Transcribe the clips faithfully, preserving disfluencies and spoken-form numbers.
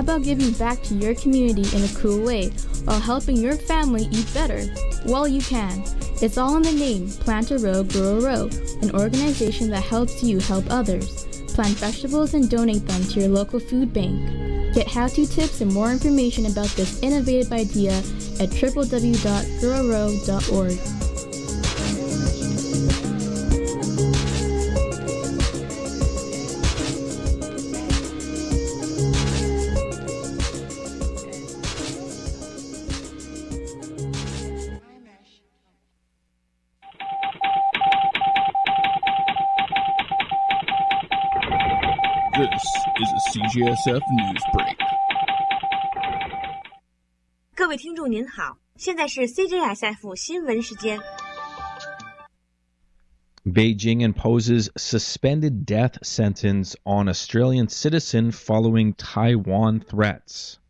about giving back to your community in a cool way while helping your family eat better? Well, you can. It's all in the name, Plant a Row, Grow a Row, an organization that helps you help others. Plant vegetables and donate them to your local food bank. Get how-to tips and more information about this innovative idea at w w w dot grow a row dot org. This is a C J S F News Break. 各位听众您好，现在是 C J S F 新闻时间。 Beijing imposes suspended death sentence on Australian citizen following Taiwan threats.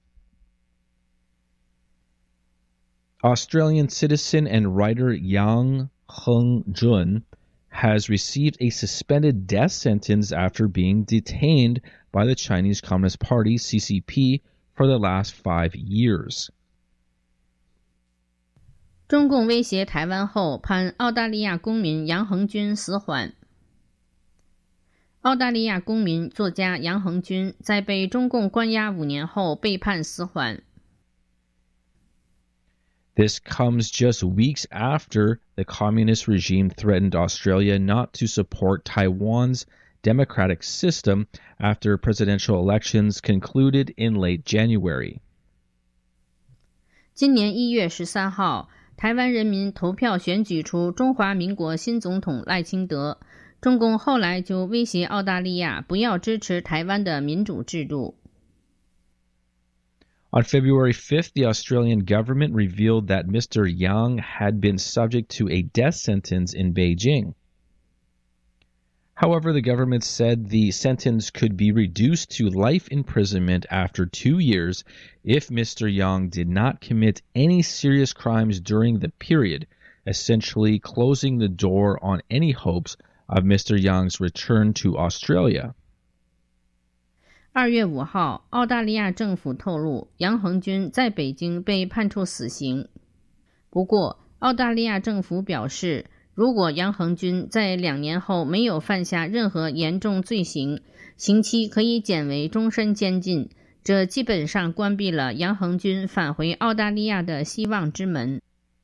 Australian citizen and writer Yang Hengjun has received a suspended death sentence after being detained by the Chinese Communist Party, C C P, for the last five years. 中共威胁台湾后，判澳大利亚公民杨恒军死缓。澳大利亚公民作家杨恒军在被中共关押五年后被判死缓。 This comes just weeks after the communist regime threatened Australia not to support Taiwan's democratic system after presidential elections concluded in late January. 今年一月十三号，台湾人民投票选举出中华民国新总统赖清德，中共后来就威胁澳大利亚不要支持台湾的民主制度。 On February fifth, the Australian government revealed that Mister Yang had been subject to a death sentence in Beijing. However, the government said the sentence could be reduced to life imprisonment after two years if Mister Yang did not commit any serious crimes during the period, essentially closing the door on any hopes of Mister Yang's return to Australia. 二月五号，澳大利亚政府透露，杨恒军在北京被判处死刑。不过，澳大利亚政府表示，如果杨恒军在两年后没有犯下任何严重罪行，刑期可以减为终身监禁，这基本上关闭了杨恒军返回澳大利亚的希望之门。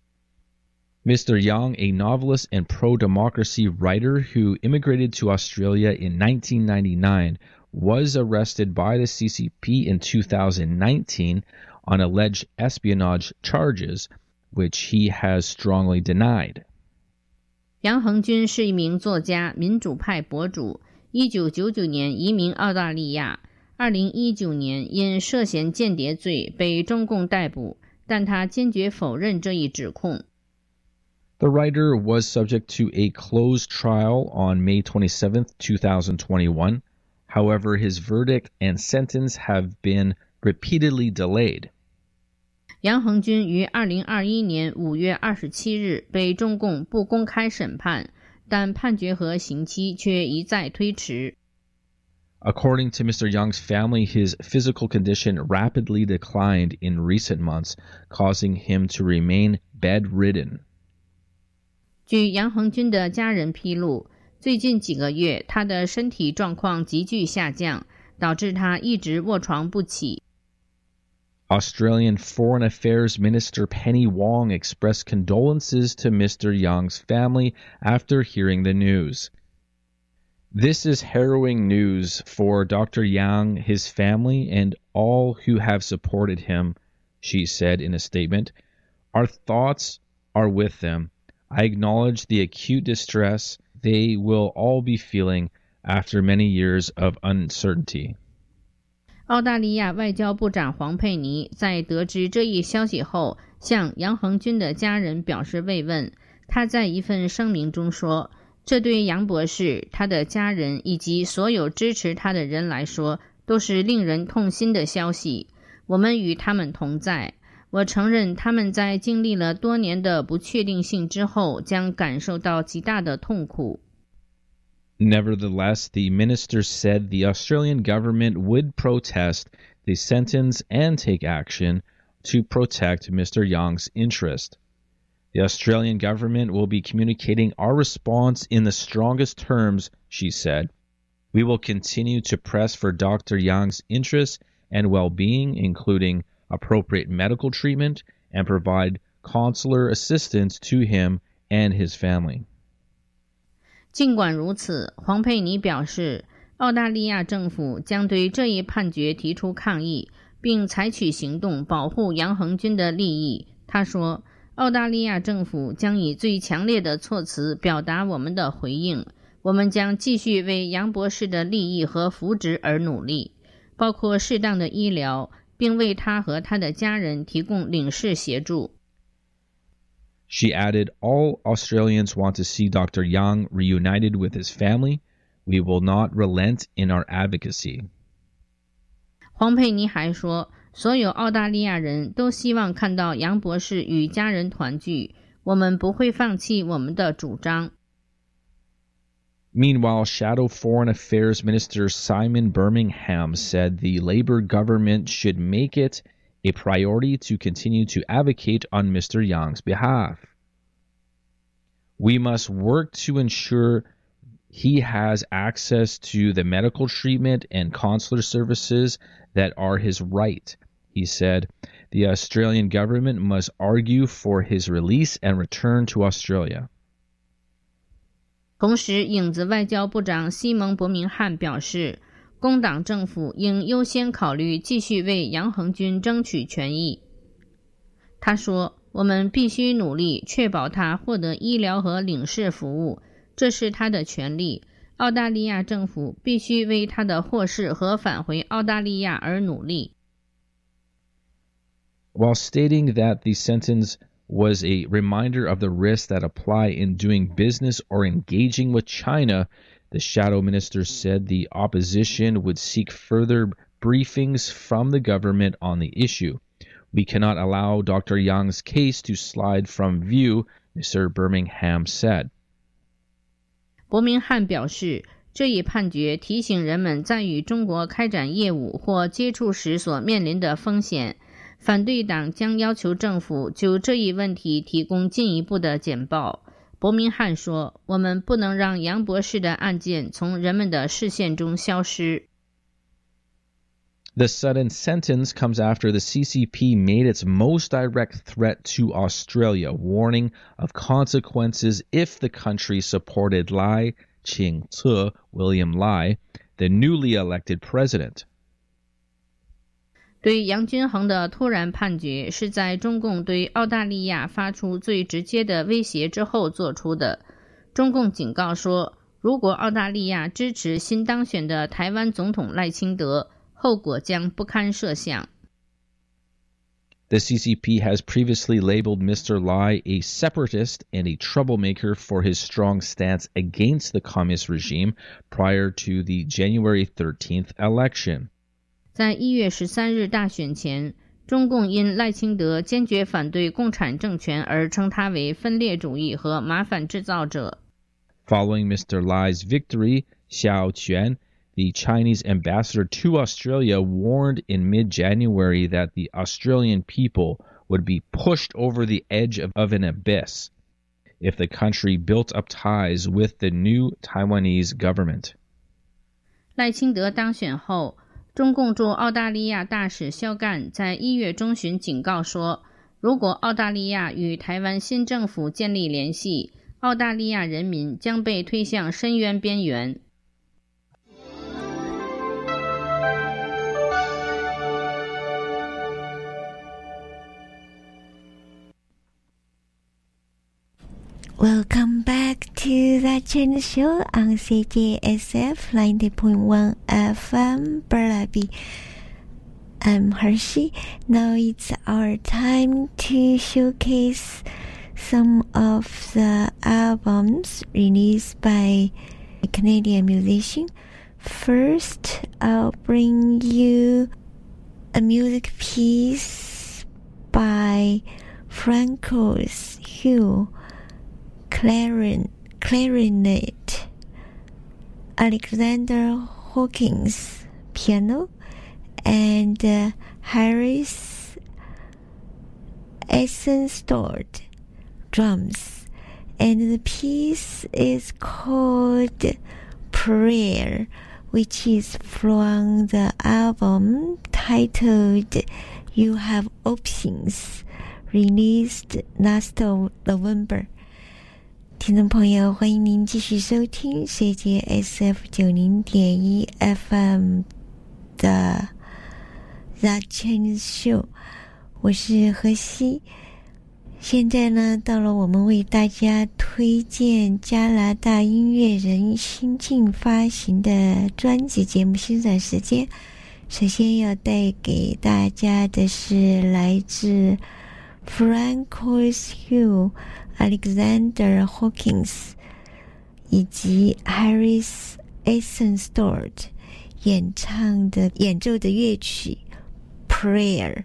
Mister Yang, a novelist and pro-democracy writer who immigrated to Australia in nineteen ninety-nine, was arrested by the C C P in two thousand nineteen on alleged espionage charges, which he has strongly denied. 杨恒军是一名作家、民主派博主，一九九九年移民澳大利亚，二零一九年因涉嫌间谍罪被中共逮捕，但他坚决否认这一指控。 The writer was subject to a closed trial on May twenty-seventh, two thousand twenty-one. However, his verdict and sentence have been repeatedly delayed. 杨恒军于二零二一年五月二十七日被中共不公开审判，但判决和刑期却一再推迟。 According to Mister Yang's family, his physical condition rapidly declined in recent months, causing him to remain bedridden. 据杨恒军的家人披露，最近几个月他的身体状况急剧下降，导致他一直卧床不起。 Australian Foreign Affairs Minister Penny Wong expressed condolences to Mister Yang's family after hearing the news. This is harrowing news for Doctor Yang, his family, and all who have supported him, she said in a statement. Our thoughts are with them. I acknowledge the acute distress they will all be feeling after many years of uncertainty. 澳大利亚外交部长黄佩妮在得知这一消息后，向杨恒军的家人表示慰问。他在一份声明中说，这对杨博士、他的家人以及所有支持他的人来说，都是令人痛心的消息。我们与他们同在。我承认他们在经历了多年的不确定性之后，将感受到极大的痛苦。 Nevertheless, the minister said the Australian government would protest the sentence and take action to protect Mister Yang's interest. The Australian government will be communicating our response in the strongest terms, she said. We will continue to press for Doctor Yang's interests and well-being, including appropriate medical treatment, and provide consular assistance to him and his family. 尽管如此，黄佩妮表示，澳大利亚政府将对这一判决提出抗议，并采取行动保护杨恒军的利益。他说，澳大利亚政府将以最强烈的措辞表达我们的回应，我们将继续为杨博士的利益和福祉而努力，包括适当的医疗，并为他和他的家人提供领事协助。 She added, all Australians want to see Doctor Yang reunited with his family. We will not relent in our advocacy. 黄佩妮还说，所有澳大利亚人都希望看到杨博士与家人团聚，我们不会放弃我们的主张。 Meanwhile, Shadow Foreign Affairs Minister Simon Birmingham said the Labour government should make it a priority to continue to advocate on Mister Yang's behalf. We must work to ensure he has access to the medical treatment and consular services that are his right. He said, the Australian government must argue for his release and return to Australia. 同时，影子外交部长西蒙·伯明翰表示，工党政府应优先考虑继续为杨恒军争取权益。他说，我们必须努力确保他获得医疗和领事服务，这是他的权利。澳大利亚政府必须为他的获释和返回澳大利亚而努力。 While stating that the sentence was a reminder of the risks that apply in doing business or engaging with China, the shadow minister said the opposition would seek further briefings from the government on the issue. We cannot allow Doctor Yang's case to slide from view, Mister Birmingham said. 伯明翰表示，这一判决提醒人们在与中国开展业务或接触时所面临的风险。反对党将要求政府就这一问题提供进一步的简报。伯明翰说，我们不能让杨博士的案件从人们的视线中消失。 The sudden sentence comes after the C C P made its most direct threat to Australia, warning of consequences if the country supported Lai Ching-te, William Lai, the newly elected president. 对杨均衡的突然判决是在中共对澳大利亚发出最直接的威胁之后做出的。中共警告说，如果澳大利亚支持新当选的台湾总统赖清德，后果将不堪设想。 The C C P has previously labeled Mister Lai a separatist and a troublemaker for his strong stance against the communist regime prior to the January thirteenth election. 在一月十三日大选前，中共因赖清德坚决反对共产政权而称他为分裂主义和麻烦制造者。 Following Mister Lai's victory, Xiao Quan, the Chinese ambassador to Australia, warned in mid-January that the Australian people would be pushed over the edge of, of an abyss if the country built up ties with the new Taiwanese government. 赖清德当选后，中共驻澳大利亚大使肖干在一月中旬警告说，如果澳大利亚与台湾新政府建立联系，澳大利亚人民将被推向深渊边缘。 Welcome back to the China Show on C J S F ninety point one F M Burnaby. I'm Hershey. Now it's our time to showcase some of the albums released by a Canadian musician. First, I'll bring you a music piece by Francois Hugh. Clarin, clarinet, Alexander Hawkins, piano, and uh, Harris Eisenstadt drums. And the piece is called Prayer, which is from the album titled You Have Options, released last November. 听众朋友，欢迎您继续收听 C J S F 九零点一 F M 的 The Chinese Show， 我是何西。现在呢，到了我们为大家推荐加拿大音乐人新近发行的专辑节目欣赏时间。首先要带给大家的是来自 Francois Hugh、Alexander Hawkins 以及 Harris Eisenstadt 演唱的演奏的乐曲 Prayer。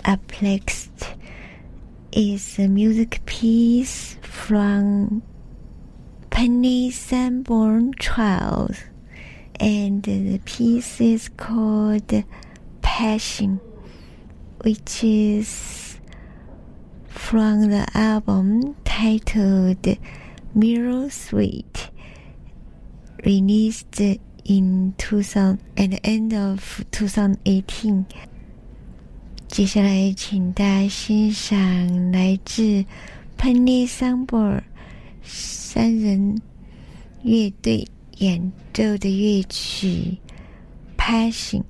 Perplexed is a music piece from Penny Sanborn Trials, and the piece is called Passion, which is from the album titled Mirror Suite, released in two thousand at the end of twenty eighteen. 接下来请大家欣赏来自 Penny Sanborn 三人乐队演奏的乐曲 Passion。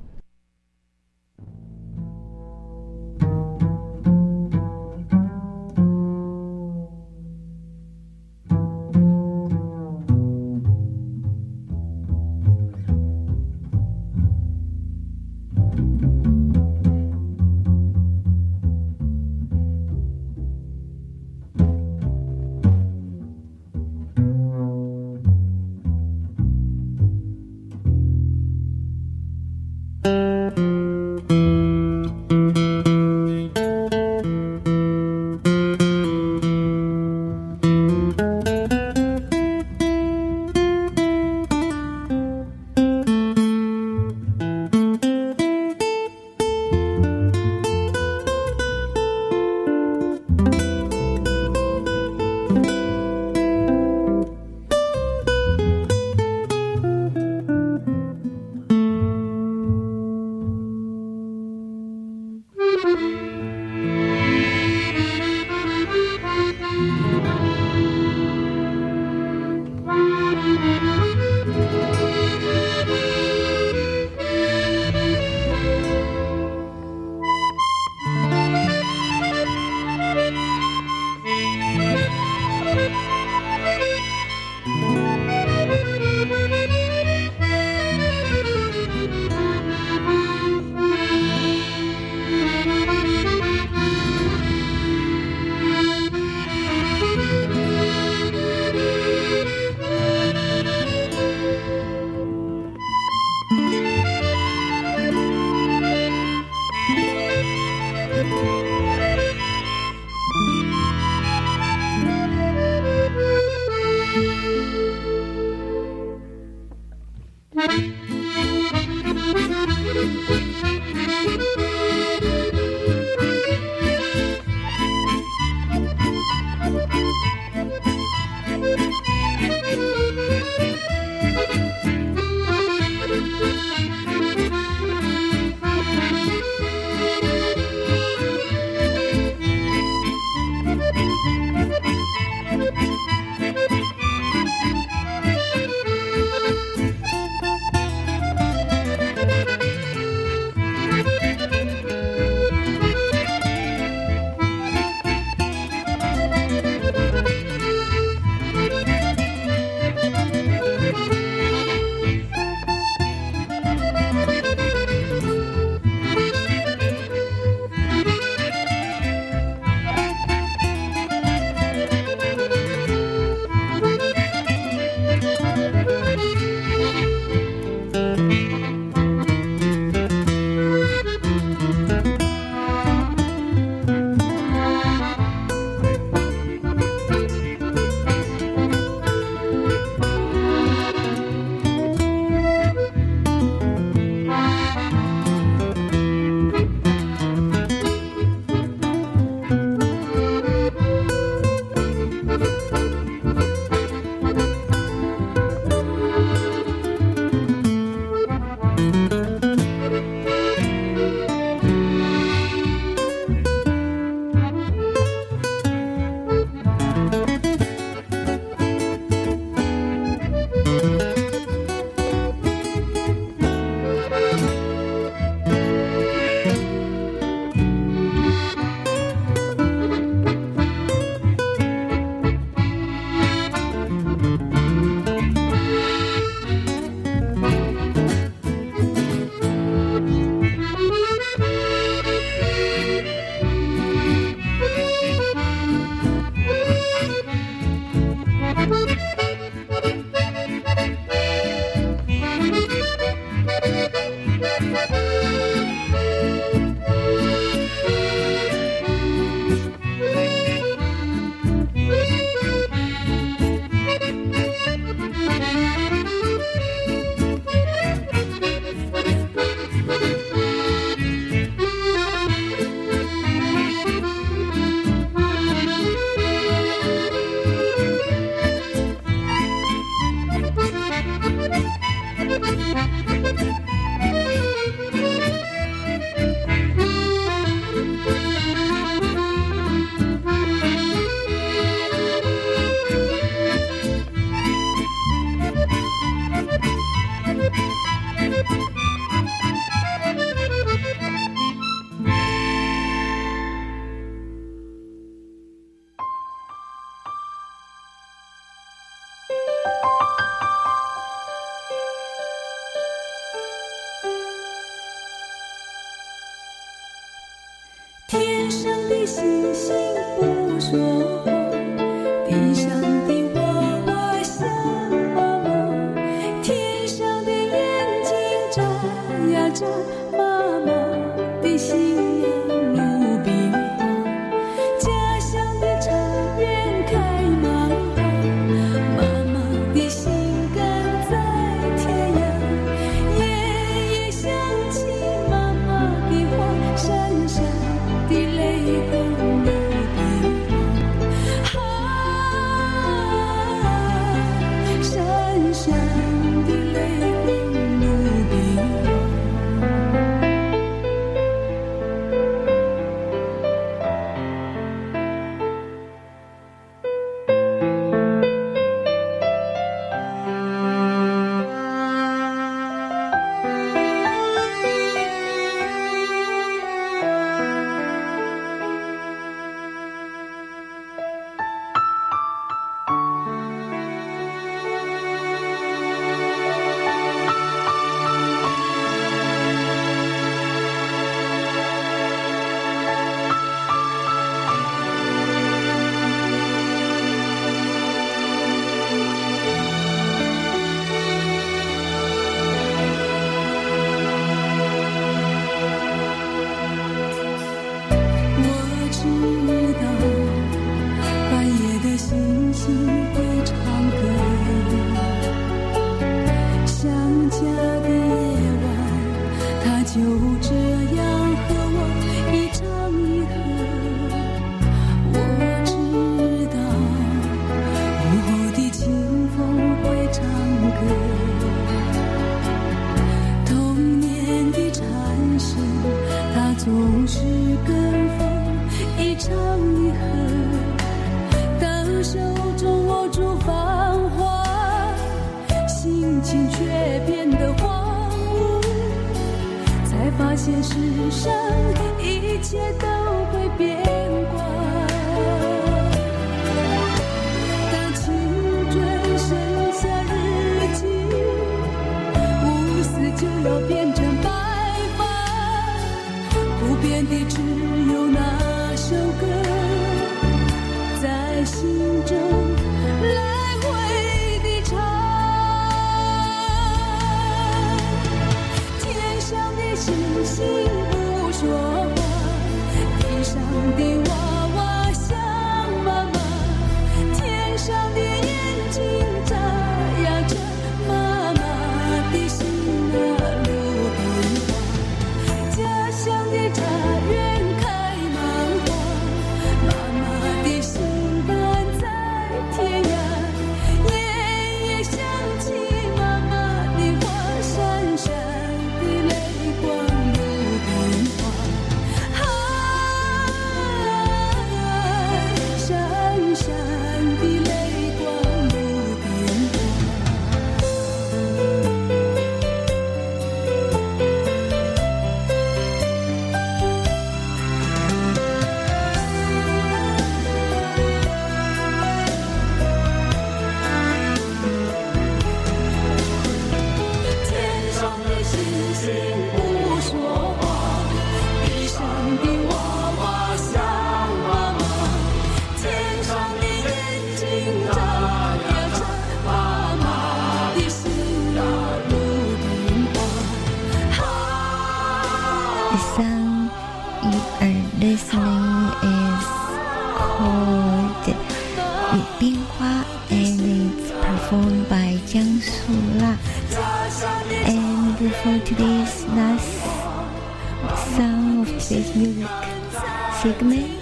Segment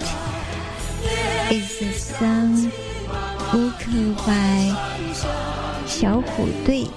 is a song vocal by 小虎队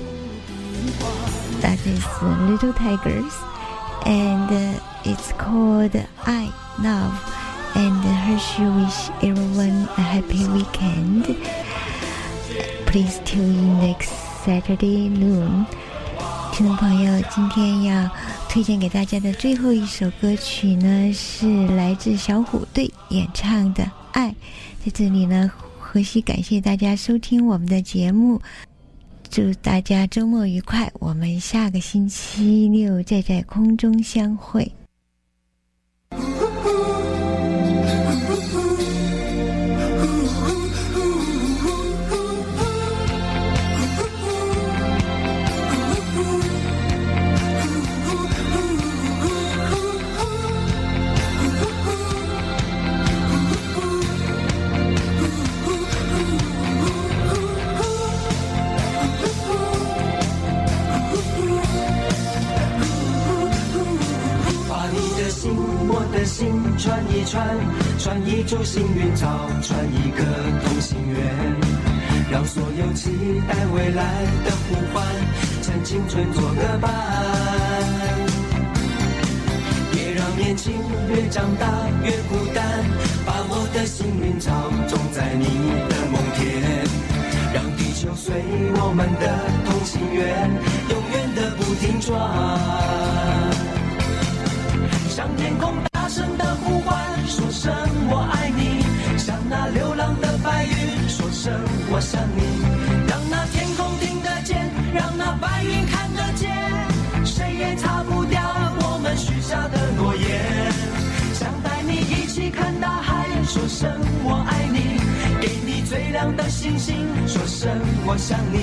that is Little Tigers, and it's called I Love, and Hershey wish everyone a happy weekend. Please tune in next Saturday noon. 听众朋友，今天要推荐给大家的最后一首歌曲呢，是来自小虎队演唱的《爱》。在这里呢，荷西感谢大家收听我们的节目，祝大家周末愉快，我们下个星期六再在空中相会。 串一串，串一株幸运草，串一个同心圆。 让所有期待未来的呼唤趁青春做个伴。别让年轻越长大越孤单，把我的幸运草种在你的梦田，让地球随我们的同心圆永远的不停转，向天空大声的呼唤，说声我爱你，向那流浪的白云说声我想你，让那天空听得见，让那白云看得见，谁也擦不掉我们许下的诺言，想带你一起看大海，说声我爱你，给你最亮的星星，说声我想你，